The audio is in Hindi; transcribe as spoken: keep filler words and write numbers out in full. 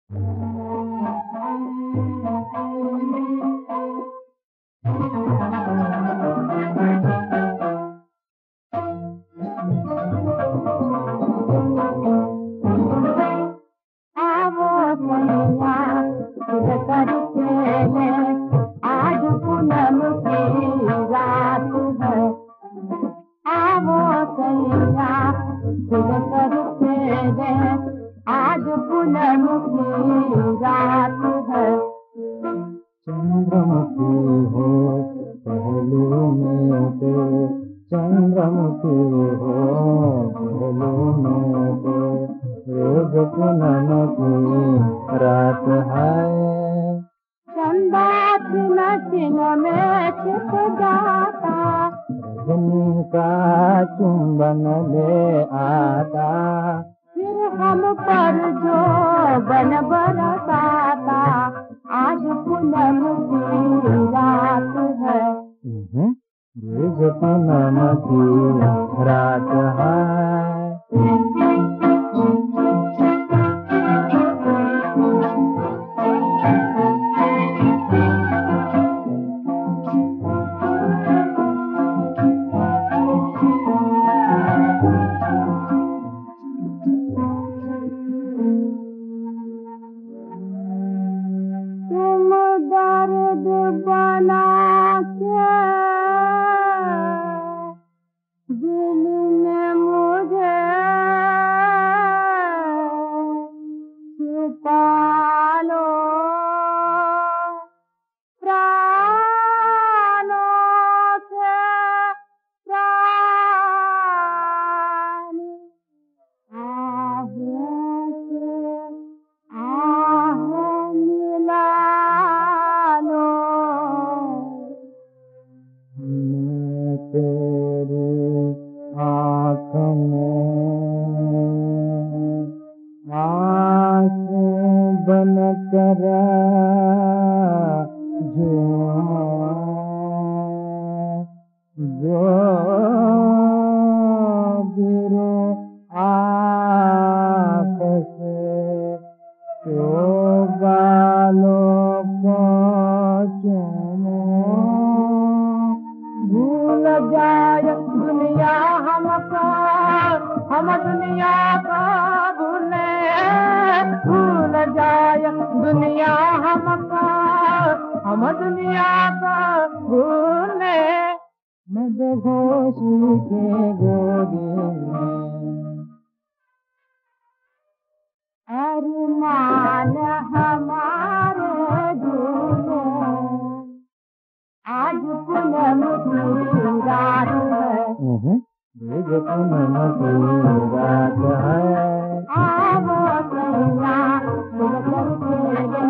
आज पूनम की रात है, आवो सैया दिल कर तेरे, आज पूनम की रात है। चंद्रमुखी हो पहलू में तो, चंद्रमुखी हो पहलू में तो, रोज पूनम की रात है। चंदा चिन चिन में छिप जाता, रजनी का चुंबन ले आता, फिर हम पर जो बन बरसाता, आज पूनम की रात है। रोज पूनम की रात है। तुम दर्द बना के दिल में मुझे छिपा लो, प्राणों से प्राण, आहें से आहें मिला लो। मैं तेरी आँख में आँसू बनकर झूमा, जो गिरो आँख से तो गालों को चूमो। भूल जाए दुनिया हमको, हम दुनिया को भूले, भूल जाए दुनिया हमको, हम दुनिया को भूले। मदहोशी के गोदी में अरमान हमारे झूले, आज पूनम की रात है। रोज पूनम की रात है। आवो सैया दिल कर तेरे,